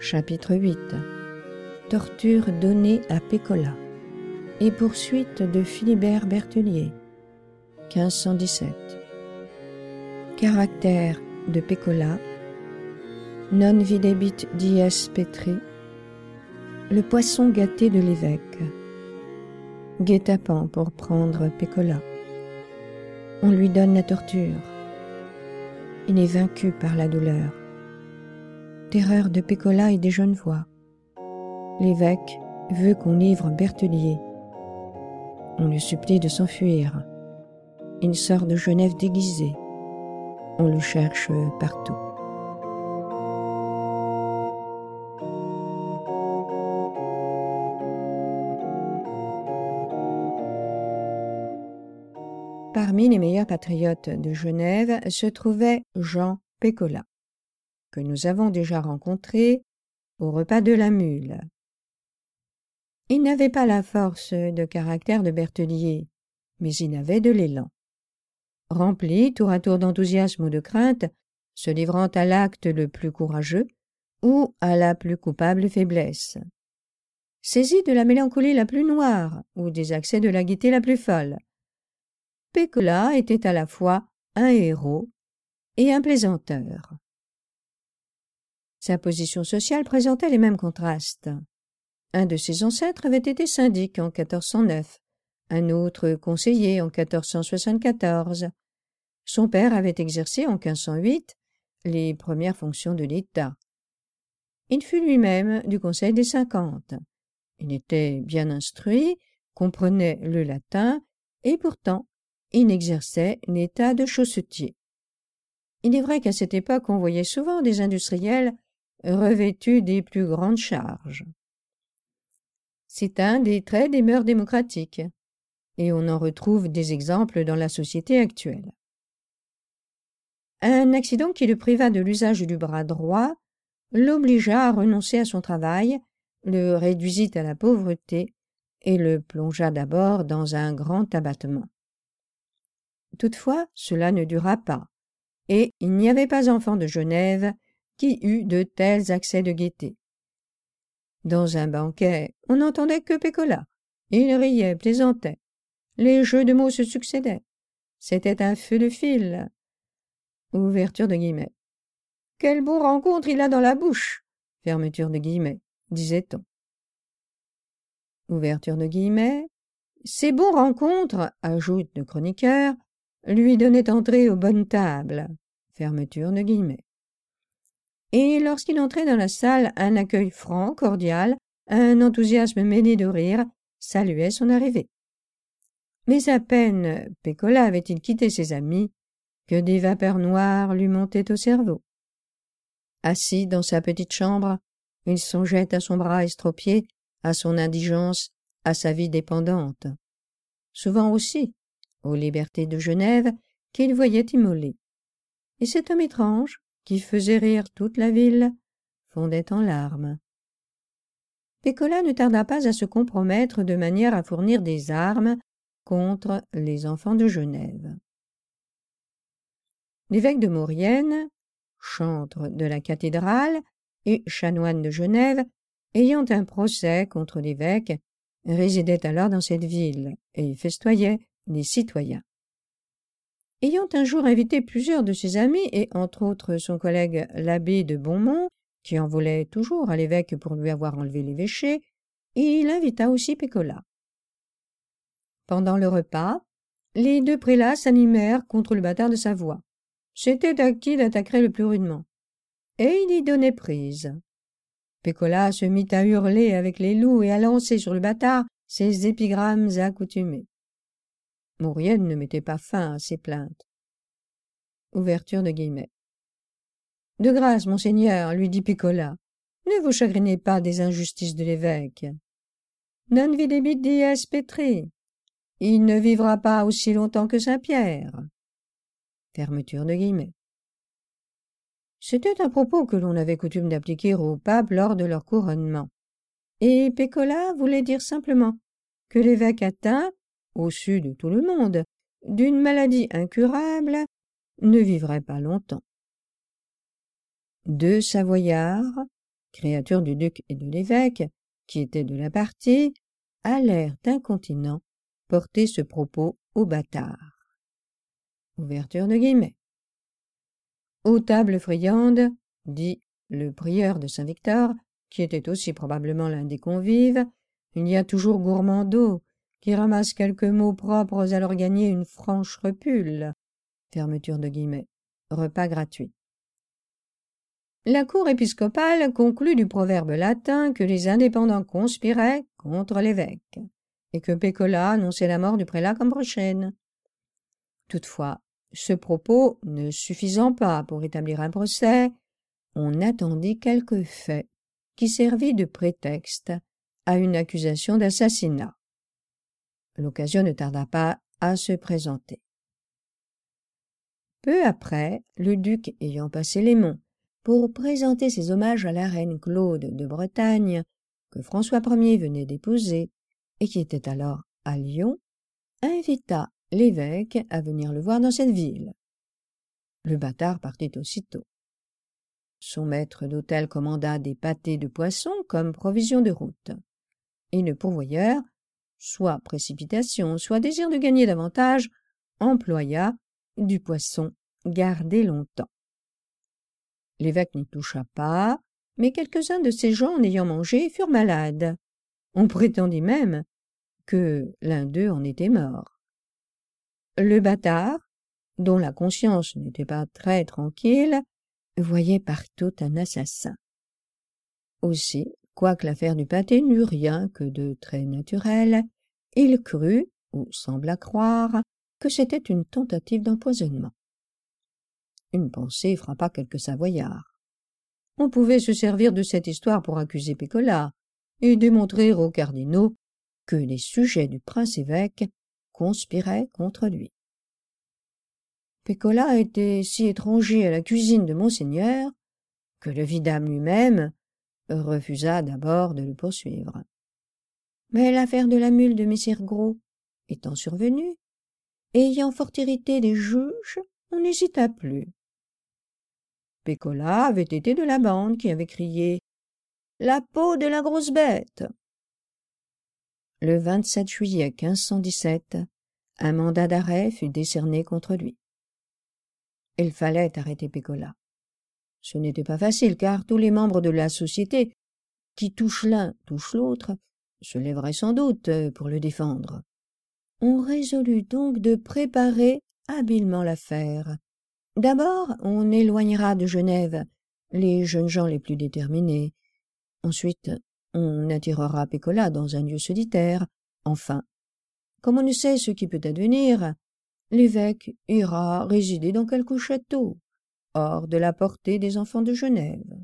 Chapitre 8. Torture donnée à Pécola et poursuite de Philibert Berthelier, 1517. Caractère de Pécola. Non videbit dies Petri. Le poisson gâté de l'évêque. Guet-apens pour prendre Pécola. On lui donne la torture. Il est vaincu par la douleur. Terreur de Pécola et des Genevois. L'évêque veut qu'on livre Berthelier. On le supplie de s'enfuir. Il sort de Genève déguisé. On le cherche partout. Parmi les meilleurs patriotes de Genève se trouvait Jean Pécola, que nous avons déjà rencontré au repas de la Mule. Il n'avait pas la force de caractère de Berthelier, mais il avait de l'élan. Rempli tour à tour d'enthousiasme ou de crainte, se livrant à l'acte le plus courageux ou à la plus coupable faiblesse. Saisi de la mélancolie la plus noire ou des accès de la gaieté la plus folle, Pécola était à la fois un héros et un plaisanteur. Sa position sociale présentait les mêmes contrastes. Un de ses ancêtres avait été syndic en 1409, un autre conseiller en 1474. Son père avait exercé en 1508 les premières fonctions de l'État. Il fut lui-même du Conseil des 50. Il était bien instruit, comprenait le latin, et pourtant il exerçait l'état de chaussetier. Il est vrai qu'à cette époque on voyait souvent des industriels revêtus des plus grandes charges. C'est un des traits des mœurs démocratiques, et on en retrouve des exemples dans la société actuelle. Un accident qui le priva de l'usage du bras droit l'obligea à renoncer à son travail, le réduisit à la pauvreté et le plongea d'abord dans un grand abattement. Toutefois, cela ne dura pas, et il n'y avait pas enfant de Genève qui eût de tels accès de gaieté. Dans un banquet, on n'entendait que Pécola. Il riait, plaisantait. Les jeux de mots se succédaient. C'était un feu de fil. Ouverture de guillemets. « Quelle bonne rencontre il a dans la bouche !» Fermeture de guillemets, disait-on. Ouverture de guillemets. « Ces bons rencontres, ajoute le chroniqueur, lui donnaient entrée aux bonnes tables. » Fermeture de guillemets. Et lorsqu'il entrait dans la salle, un accueil franc, cordial, un enthousiasme mêlé de rire, saluait son arrivée. Mais à peine Pécola avait-il quitté ses amis que des vapeurs noires lui montaient au cerveau. Assis dans sa petite chambre, il songeait à son bras estropié, à son indigence, à sa vie dépendante. Souvent aussi, aux libertés de Genève, qu'il voyait immolées. Et cet homme étrange, qui faisait rire toute la ville, fondait en larmes. Pécola ne tarda pas à se compromettre de manière à fournir des armes contre les enfants de Genève. L'évêque de Maurienne, chantre de la cathédrale et chanoine de Genève, ayant un procès contre l'évêque, résidait alors dans cette ville et festoyait les citoyens. Ayant un jour invité plusieurs de ses amis, et entre autres son collègue l'abbé de Beaumont, qui en voulait toujours à l'évêque pour lui avoir enlevé l'évêché, il invita aussi Pécola. Pendant le repas, les deux prélats s'animèrent contre le bâtard de Savoie. C'était à qui l'attaquerait le plus rudement. Et il y donnait prise. Pécola se mit à hurler avec les loups et à lancer sur le bâtard ses épigrammes accoutumés. Maurienne ne mettait pas fin à ses plaintes. Ouverture de guillemets. « De grâce, monseigneur, lui dit Pécola, ne vous chagrinez pas des injustices de l'évêque. Non videbit dies Petri. Il ne vivra pas aussi longtemps que Saint-Pierre. » Fermeture de guillemets. C'était un propos que l'on avait coutume d'appliquer aux papes lors de leur couronnement. Et Pécola voulait dire simplement que l'évêque atteint, au su de tout le monde, d'une maladie incurable, ne vivrait pas longtemps. Deux Savoyards, créatures du duc et de l'évêque, qui étaient de la partie, allèrent incontinent porter ce propos au bâtard. Ouverture de guillemets. Aux tables friandes, dit le prieur de Saint-Victor, qui était aussi probablement l'un des convives, il y a toujours gourmandot qui ramasse quelques mots propres à leur gagner une franche repule. Fermeture de guillemets. Repas gratuit. La cour épiscopale conclut du proverbe latin que les indépendants conspiraient contre l'évêque et que Pécola annonçait la mort du prélat comme prochaine. Toutefois, ce propos ne suffisant pas pour établir un procès, on attendit quelques faits qui servit de prétexte à une accusation d'assassinat. L'occasion ne tarda pas à se présenter. Peu après, le duc ayant passé les monts pour présenter ses hommages à la reine Claude de Bretagne, que François Ier venait d'épouser et qui était alors à Lyon, invita l'évêque à venir le voir dans cette ville. Le bâtard partit aussitôt. Son maître d'hôtel commanda des pâtés de poisson comme provision de route. Et le pourvoyeur, soit précipitation, soit désir de gagner davantage, employa du poisson gardé longtemps. L'évêque n'y toucha pas, mais quelques-uns de ces gens, en ayant mangé, furent malades. On prétendit même que l'un d'eux en était mort. Le bâtard, dont la conscience n'était pas très tranquille, voyait partout un assassin. Aussi, quoique l'affaire du pâté n'eût rien que de très naturel, il crut, ou sembla croire, que c'était une tentative d'empoisonnement. Une pensée frappa quelques Savoyards. On pouvait se servir de cette histoire pour accuser Pécola et démontrer aux cardinaux que les sujets du prince-évêque conspiraient contre lui. Pécola était si étranger à la cuisine de Monseigneur que le vidame lui-même refusa d'abord de le poursuivre. Mais l'affaire de la mule de messire Gros étant survenue, ayant fort irrité les juges, on n'hésita plus. Pécola avait été de la bande qui avait crié « La peau de la grosse bête !» Le 27 juillet 1517, un mandat d'arrêt fut décerné contre lui. Il fallait arrêter Pécola. Ce n'était pas facile, car tous les membres de la société, qui touchent l'un, touchent l'autre, se lèveraient sans doute pour le défendre. On résolut donc de préparer habilement l'affaire. D'abord, on éloignera de Genève les jeunes gens les plus déterminés. Ensuite, on attirera Pécola dans un lieu solitaire. Enfin, comme on ne sait ce qui peut advenir, l'évêque ira résider dans quelque château, hors de la portée des enfants de Genève.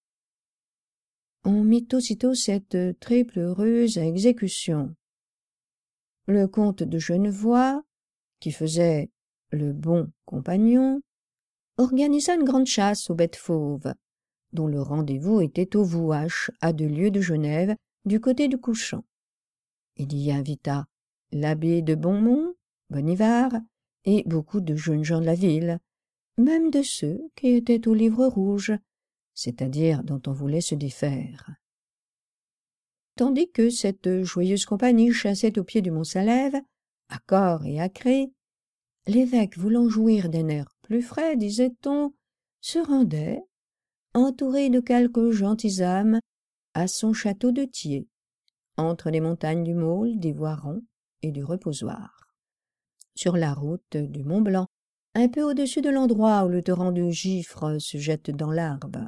On mit aussitôt cette triple ruse à exécution. Le comte de Genevois, qui faisait le bon compagnon, organisa une grande chasse aux bêtes fauves, dont le rendez-vous était au Vouache, à 2 lieues de Genève, du côté du couchant. Il y invita l'abbé de Bonmont, Bonivard, et beaucoup de jeunes gens de la ville, même de ceux qui étaient au livre rouge, c'est-à-dire dont on voulait se défaire. Tandis que cette joyeuse compagnie chassait au pied du mont Salève, à corps et à cris, l'évêque, voulant jouir d'un air plus frais, disait-on, se rendait, entouré de quelques gentilshommes, à son château de Thiers, entre les montagnes du Maule, des Voirons et du Reposoir, sur la route du Mont-Blanc, un peu au-dessus de l'endroit où le torrent de Gifre se jette dans l'Arve.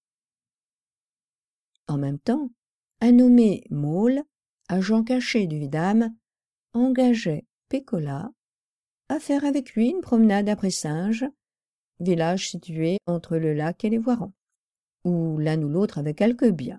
En même temps, un nommé Maule, agent caché du vidame, engageait Pécola à faire avec lui une promenade à Pressinge, village situé entre le lac et les Voirons, où l'un ou l'autre avait quelques biens.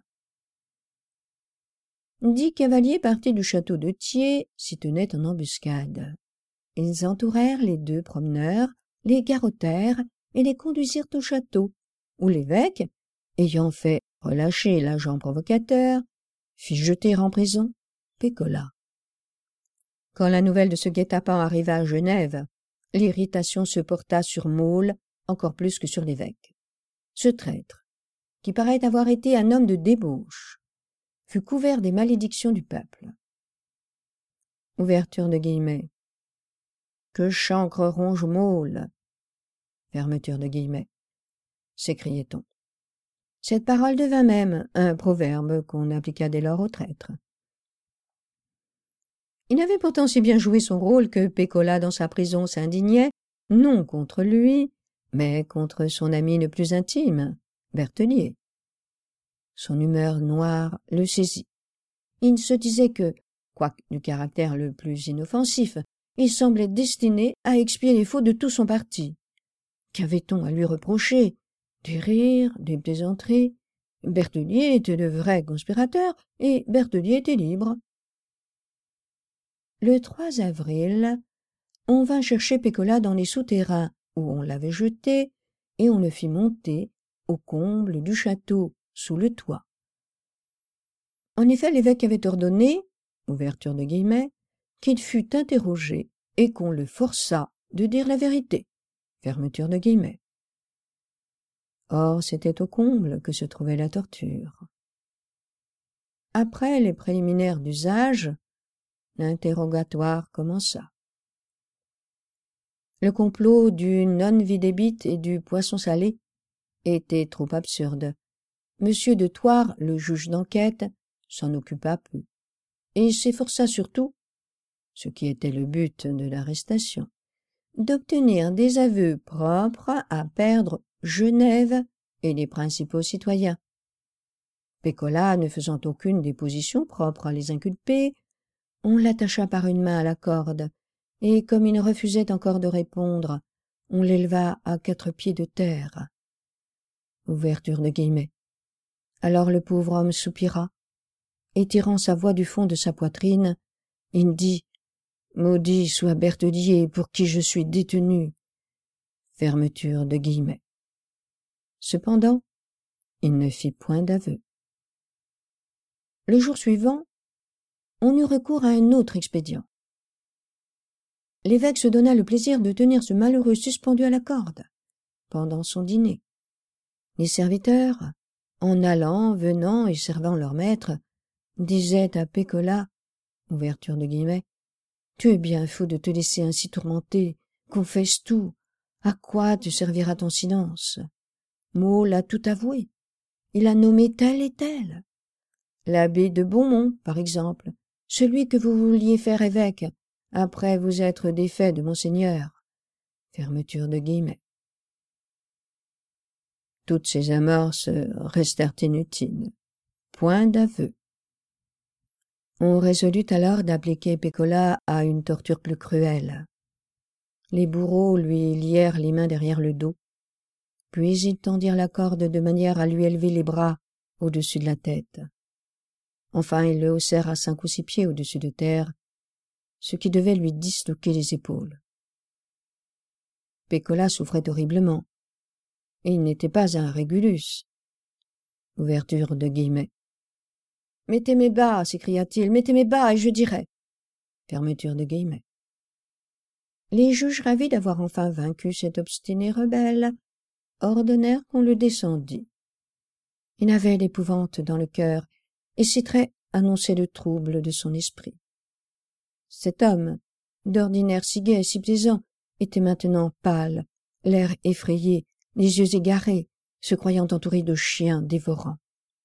10 cavaliers partis du château de Thiers s'y tenaient en embuscade. Ils entourèrent les 2 promeneurs, les garrottèrent et les conduisirent au château, où l'évêque, ayant fait relâcher l'agent provocateur, fit jeter en prison Pécola. Quand la nouvelle de ce guet-apens arriva à Genève, l'irritation se porta sur Maule encore plus que sur l'évêque. Ce traître, qui paraît avoir été un homme de débauche, fut couvert des malédictions du peuple. Ouverture de guillemets. Que chancre ronge maule. Fermeture de guillemets. S'écriait-on. Cette parole devint même un proverbe qu'on appliqua dès lors aux traîtres. Il avait pourtant si bien joué son rôle que Pécola dans sa prison s'indignait, non contre lui, mais contre son ami le plus intime, Berthelier. Son humeur noire le saisit. Il se disait que, quoique du caractère le plus inoffensif, il semblait destiné à expier les fautes de tout son parti. Qu'avait-on à lui reprocher? Des rires, des plaisanteries. Berthelier était le vrai conspirateur, et Berthelier était libre. Le 3 avril, on vint chercher Pécola dans les souterrains où on l'avait jeté, et on le fit monter au comble du château, sous le toit. En effet, l'évêque avait ordonné, ouverture de guillemets, qu'il fût interrogé et qu'on le forçât de dire la vérité, fermeture de guillemets. Or, c'était au comble que se trouvait la torture. Après les préliminaires d'usage, l'interrogatoire commença. Le complot du non-vidébite et du poisson salé était trop absurde. Monsieur de Thouars, le juge d'enquête, s'en occupa peu, et s'efforça surtout, ce qui était le but de l'arrestation, d'obtenir des aveux propres à perdre Genève et les principaux citoyens. Pécola, ne faisant aucune déposition propre à les inculper, on l'attacha par une main à la corde, et comme il refusait encore de répondre, on l'éleva à 4 pieds de terre. Ouverture de guillemets. Alors le pauvre homme soupira, et tirant sa voix du fond de sa poitrine, il dit « Maudit soit Berthelier pour qui je suis détenu !» Fermeture de guillemets. Cependant, il ne fit point d'aveu. Le jour suivant, on eut recours à un autre expédient. L'évêque se donna le plaisir de tenir ce malheureux suspendu à la corde, pendant son dîner. Les serviteurs, en allant, venant et servant leur maître, disaient à Pécola, ouverture de guillemets, « Tu es bien fou de te laisser ainsi tourmenter, confesse tout, à quoi te servira ton silence? Maule a tout avoué, il a nommé tel et tel. L'abbé de Beaumont, par exemple, celui que vous vouliez faire évêque, après vous être défait de monseigneur. » Fermeture de guillemets. Toutes ces amorces restèrent inutiles. Point d'aveu. On résolut alors d'appliquer Pécola à une torture plus cruelle. Les bourreaux lui lièrent les mains derrière le dos, puis ils tendirent la corde de manière à lui élever les bras au-dessus de la tête. Enfin, ils le haussèrent à 5 ou 6 pieds au-dessus de terre, ce qui devait lui disloquer les épaules. Pécola souffrait horriblement, et il n'était pas un Régulus. Ouverture de guillemets. « Mettez-mes bas, s'écria-t-il, mettez-mes bas, et je dirai. » Fermeture de guillemets. Les juges, ravis d'avoir enfin vaincu cet obstiné rebelle, ordonnèrent qu'on le descendît. Il avait l'épouvante dans le cœur, et ses traits annonçaient le trouble de son esprit. Cet homme, d'ordinaire si gai et si plaisant, était maintenant pâle, l'air effrayé, les yeux égarés, se croyant entouré de chiens dévorants.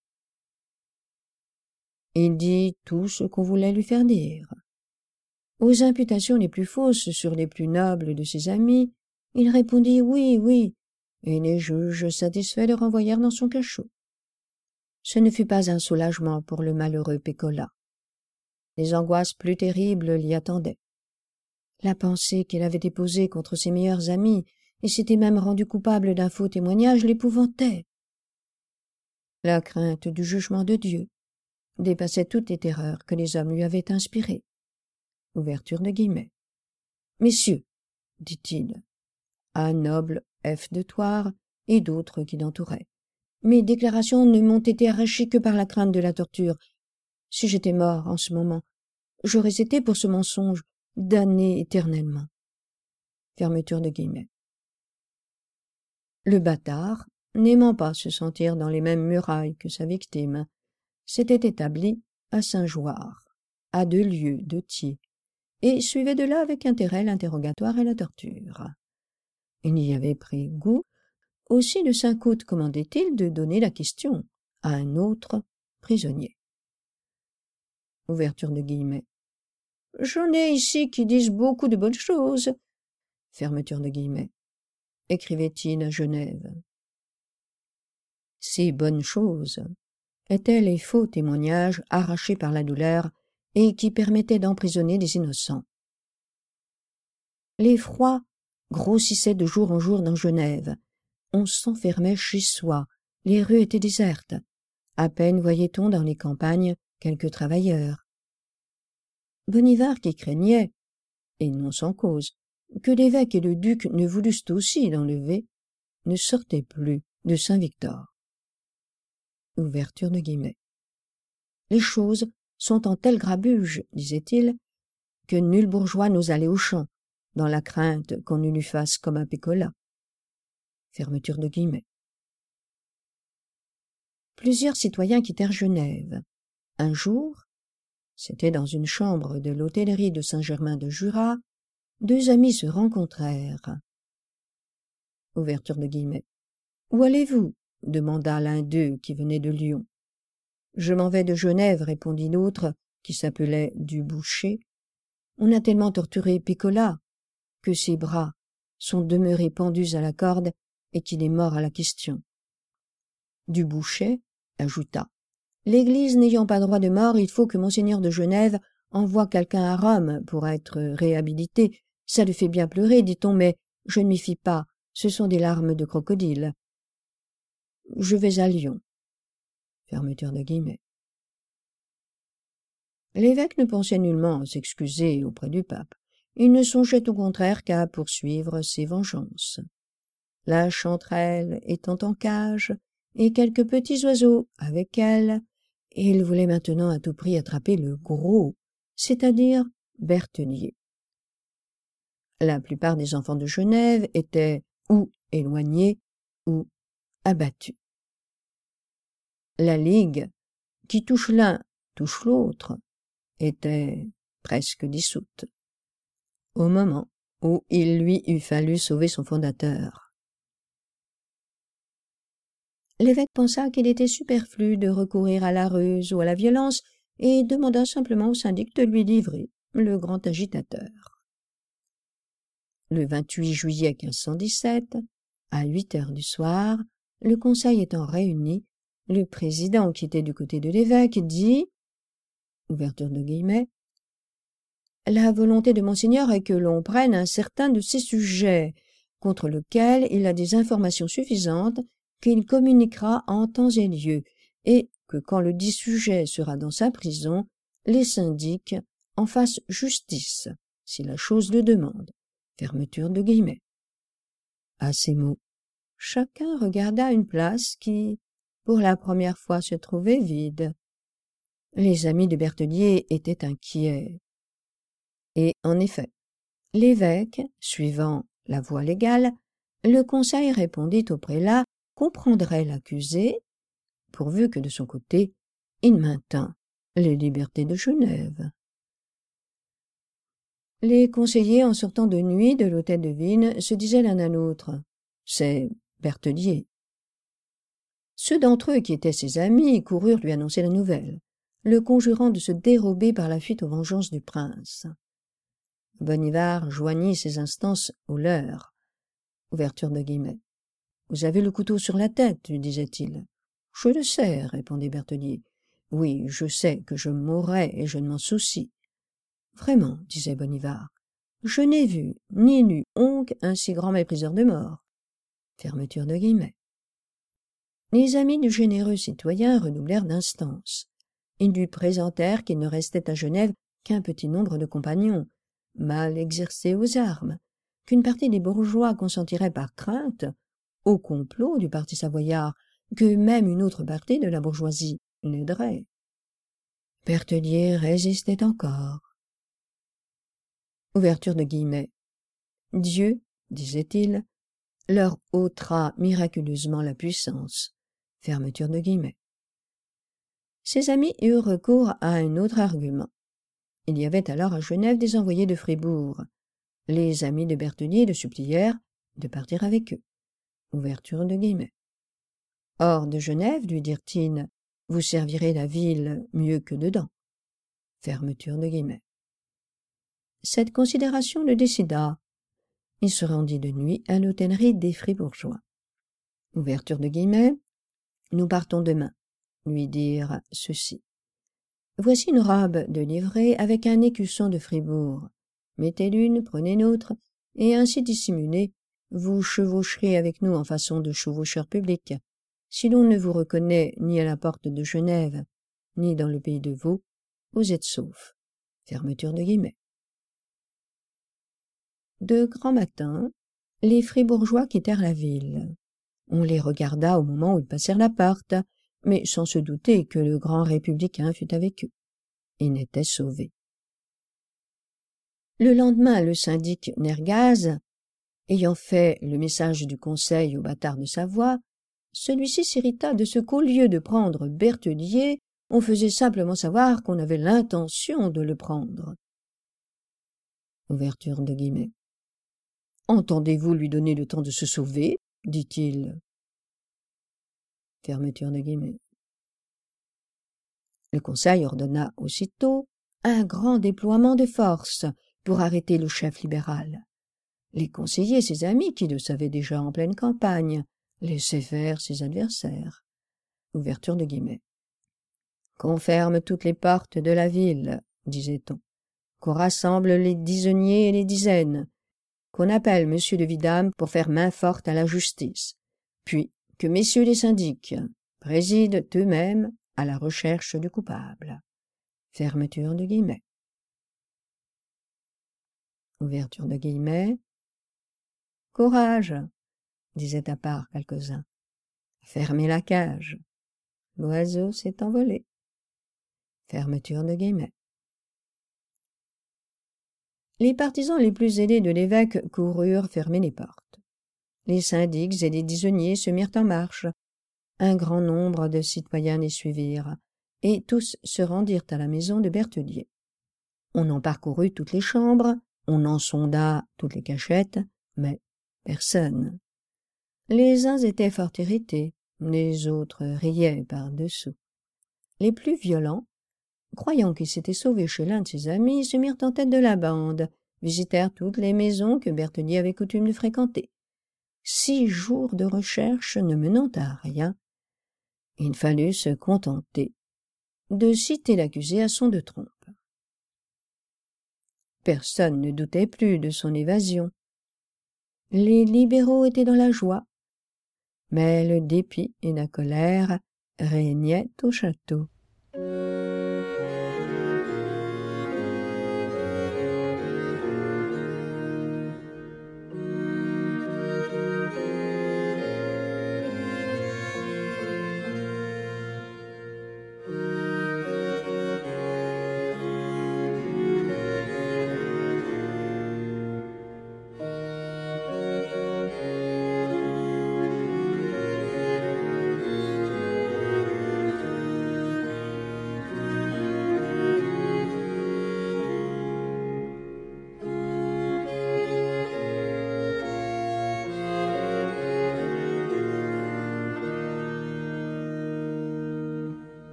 Il dit tout ce qu'on voulait lui faire dire. Aux imputations les plus fausses sur les plus nobles de ses amis, il répondit oui, oui, et les juges satisfaits le renvoyèrent dans son cachot. Ce ne fut pas un soulagement pour le malheureux Pécola. Des angoisses plus terribles l'y attendaient. La pensée qu'il avait déposée contre ses meilleurs amis et s'était même rendu coupable d'un faux témoignage l'épouvantait. La crainte du jugement de Dieu dépassait toutes les terreurs que les hommes lui avaient inspirées. Ouverture de guillemets. « Messieurs, dit-il, à noble F. de Thouars et d'autres qui l'entouraient, mes déclarations ne m'ont été arrachées que par la crainte de la torture. Si j'étais mort en ce moment, j'aurais été pour ce mensonge damné éternellement. » Fermeture de guillemets. Le bâtard n'aimant pas se sentir dans les mêmes murailles que sa victime, s'était établi à Saint-Jouard, à 2 lieues de Thiers, et suivait de là avec intérêt l'interrogatoire et la torture. Il y avait pris goût, aussi de 5 août commandait-il de donner la question à un autre prisonnier. Ouverture de guillemets. J'en ai ici qui disent beaucoup de bonnes choses. Fermeture de guillemets. Écrivait-il à Genève. Ces bonnes choses étaient les faux témoignages arrachés par la douleur et qui permettaient d'emprisonner des innocents. L'effroi grossissait de jour en jour dans Genève. On s'enfermait chez soi, les rues étaient désertes. À peine voyait-on dans les campagnes quelques travailleurs. Bonivard, qui craignait, et non sans cause, que l'évêque et le duc ne voulussent aussi l'enlever, ne sortait plus de Saint-Victor. Ouverture de guillemets. Les choses sont en telle grabuge, disait-il, que nul bourgeois n'ose aller au champ, dans la crainte qu'on ne lui fasse comme un Pécola. Fermeture de guillemets. Plusieurs citoyens quittèrent Genève. Un jour, c'était dans une chambre de l'hôtellerie de Saint-Germain-de-Jura, 2 amis se rencontrèrent. Ouverture de guillemets. « Où allez-vous » demanda l'un d'eux qui venait de Lyon. « Je m'en vais de Genève » répondit l'autre, qui s'appelait Dubouché. « On a tellement torturé Pécola que ses bras sont demeurés pendus à la corde et qu'il est mort à la question. » Dubouché ajouta. « L'Église n'ayant pas droit de mort, il faut que Monseigneur de Genève envoie quelqu'un à Rome pour être réhabilité. Ça le fait bien pleurer, dit-on, mais je ne m'y fie pas, ce sont des larmes de crocodile. Je vais à Lyon. » Fermeture de guillemets. L'évêque ne pensait nullement à s'excuser auprès du pape. Il ne songeait au contraire qu'à poursuivre ses vengeances. La chanterelle étant en cage, et quelques petits oiseaux avec elle, il voulait maintenant à tout prix attraper le gros, c'est-à-dire Berthelier. La plupart des enfants de Genève étaient ou éloignés ou abattus. La Ligue, qui touche l'un, touche l'autre, était presque dissoute, au moment où il lui eût fallu sauver son fondateur. L'évêque pensa qu'il était superflu de recourir à la ruse ou à la violence et demanda simplement au syndic de lui livrer le grand agitateur. Le 28 juillet 1517, à 8 heures du soir, le conseil étant réuni, le président, qui était du côté de l'évêque, dit, ouverture de guillemets, « La volonté de Monseigneur est que l'on prenne un certain de ces sujets, contre lequel il a des informations suffisantes qu'il communiquera en temps et lieu, et que quand le dit sujet sera dans sa prison, les syndics en fassent justice, si la chose le demande. » Fermeture de guillemets. À ces mots, chacun regarda une place qui, pour la première fois, se trouvait vide. Les amis de Berthelier étaient inquiets. Et, en effet, l'évêque, suivant la voie légale, le conseil répondit au prélat qu'on prendrait l'accusé, pourvu que de son côté, il maintint les libertés de Genève. Les conseillers, en sortant de nuit de l'hôtel de Vigne, se disaient l'un à l'autre « C'est Berthelier ». Ceux d'entre eux qui étaient ses amis coururent lui annoncer la nouvelle, le conjurant de se dérober par la fuite aux vengeances du prince. Bonivard joignit ses instances aux leurs. Ouverture de guillemets. « Vous avez le couteau sur la tête, disait-il. »« Je le sais, répondait Berthelier. »« Oui, je sais que je mourrai et je ne m'en soucie. »« Vraiment, disait Bonivard, je n'ai vu ni lu onque un si grand mépriseur de mort. » Fermeture de guillemets. Les amis du généreux citoyen redoublèrent d'instances. Ils lui présentèrent qu'il ne restait à Genève qu'un petit nombre de compagnons, mal exercés aux armes, qu'une partie des bourgeois consentirait par crainte au complot du parti savoyard, que même une autre partie de la bourgeoisie l'aiderait. Berthelier résistait encore. Ouverture de guillemets. « Dieu, disait-il, leur ôtera miraculeusement la puissance. Fermeture de guillemets. Ses amis eurent recours à un autre argument. Il y avait alors à Genève des envoyés de Fribourg. Les amis de Berthelier le supplièrent de partir avec eux. Ouverture de guillemets. Hors de Genève, lui dirent-ils, vous servirez la ville mieux que dedans. Fermeture de guillemets. Cette considération le décida. Il se rendit de nuit à l'hôtellerie des Fribourgeois. Ouverture de guillemets. Nous partons demain, lui dirent ceux-ci. Voici une robe de livrée avec un écusson de Fribourg. Mettez l'une, prenez l'autre, et ainsi dissimulés, vous chevaucherez avec nous en façon de chevaucheur public. Si l'on ne vous reconnaît ni à la porte de Genève, ni dans le pays de Vaud, vous êtes saufs. Fermeture de guillemets. De grand matin, les Fribourgeois quittèrent la ville. On les regarda au moment où ils passèrent la porte, mais sans se douter que le grand républicain fût avec eux. Ils n'étaient sauvés. Le lendemain, le syndic Nergaz, ayant fait le message du conseil au bâtard de Savoie, celui-ci s'irrita de ce qu'au lieu de prendre Berthelier, on faisait simplement savoir qu'on avait l'intention de le prendre. Ouverture de guillemets. Entendez-vous lui donner le temps de se sauver, dit-il. Fermeture de guillemets. Le conseil ordonna aussitôt un grand déploiement de force pour arrêter le chef libéral. Les conseillers, ses amis, qui le savaient déjà en pleine campagne, laissaient faire ses adversaires. Ouverture de guillemets. Qu'on ferme toutes les portes de la ville, disait-on, qu'on rassemble les dizainiers et les dizaines, qu'on appelle monsieur le vidame pour faire main forte à la justice, puis que messieurs les syndics président eux-mêmes à la recherche du coupable. Fermeture de guillemets. Ouverture de guillemets. Courage, disaient à part quelques-uns. Fermez la cage. L'oiseau s'est envolé. Fermeture de guillemets. Les partisans les plus zélés de l'évêque coururent fermer les portes. Les syndics et les dizainiers se mirent en marche. Un grand nombre de citoyens les suivirent, et tous se rendirent à la maison de Berthelier. On en parcourut toutes les chambres, on en sonda toutes les cachettes, mais personne. Les uns étaient fort irrités, les autres riaient par-dessous. Les plus violents, croyant qu'ils s'étaient sauvés chez l'un de ses amis, se mirent en tête de la bande, visitèrent toutes les maisons que Berthelier avait coutume de fréquenter. 6 jours de recherche ne menant à rien, il fallut se contenter de citer l'accusé à son de trompe. Personne ne doutait plus de son évasion. Les libéraux étaient dans la joie, mais le dépit et la colère régnaient au château.